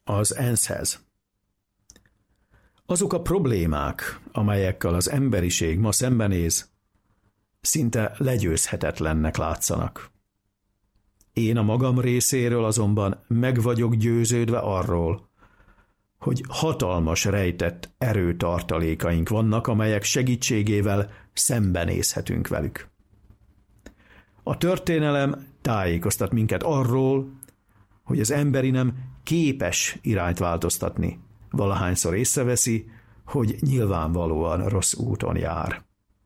Az ENSZ-hez. Azok a problémák, amelyekkel az emberiség ma szembenéz, szinte legyőzhetetlennek látszanak. Én a magam részéről azonban meg vagyok győződve arról, hogy hatalmas rejtett erőtartalékaink vannak, amelyek segítségével szembenézhetünk velük. A történelem tájékoztat minket arról, hogy az emberi nem képes irányt változtatni, valahányszor észreveszi, hogy nyilvánvalóan rossz úton jár.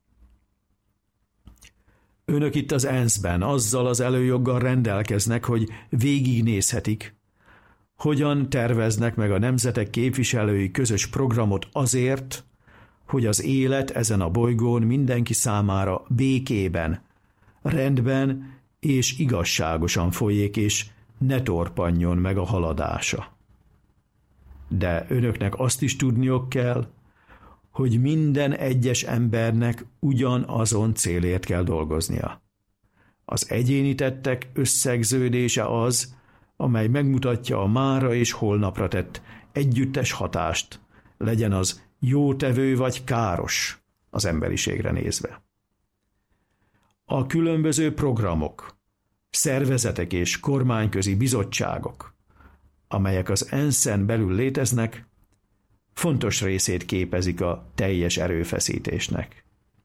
Önök itt az ENSZ-ben azzal az előjoggal rendelkeznek, hogy végignézhetik, hogyan terveznek meg a nemzetek képviselői közös programot azért, hogy az élet ezen a bolygón mindenki számára békében, rendben és igazságosan folyik, és ne torpanjon meg a haladása. De önöknek azt is tudniok kell, hogy minden egyes embernek ugyanazon célért kell dolgoznia. Az egyéni tettek összegződése az, amely megmutatja a mára és holnapra tett együttes hatást, legyen az jótevő vagy káros az emberiségre nézve. A különböző programok, szervezetek és kormányközi bizottságok, amelyek az ENSZ-en belül léteznek, fontos részét képezik a teljes erőfeszítésnek.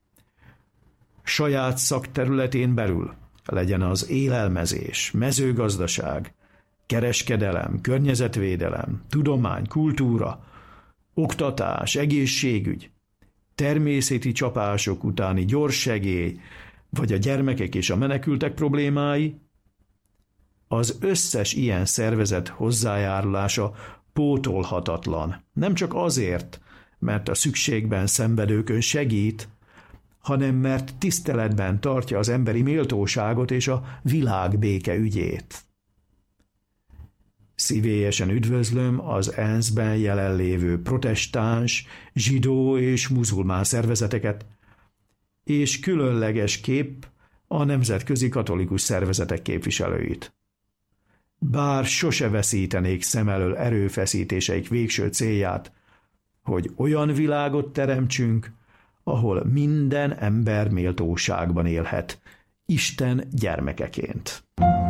Saját szakterületén belül, legyen az élelmezés, mezőgazdaság, kereskedelem, környezetvédelem, tudomány, kultúra, oktatás, egészségügy, természeti csapások utáni gyors segély, vagy a gyermekek és a menekültek problémái, az összes ilyen szervezet hozzájárulása pótolhatatlan. Nem csak azért, mert a szükségben szenvedőkön segít, hanem mert tiszteletben tartja az emberi méltóságot és a világ béke ügyét. Szívélyesen üdvözlöm az ENSZ-ben jelenlévő protestáns, zsidó és muzulmán szervezeteket, és különleges kép a nemzetközi katolikus szervezetek képviselőit. Bár sose veszítenék szem elől erőfeszítéseik végső célját, hogy olyan világot teremtsünk, ahol minden ember méltóságban élhet, Isten gyermekeként.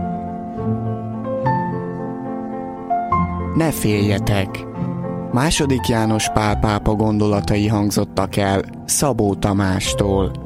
Ne féljetek! II. János Pál pápa gondolatai hangzottak el Szabó Tamástól.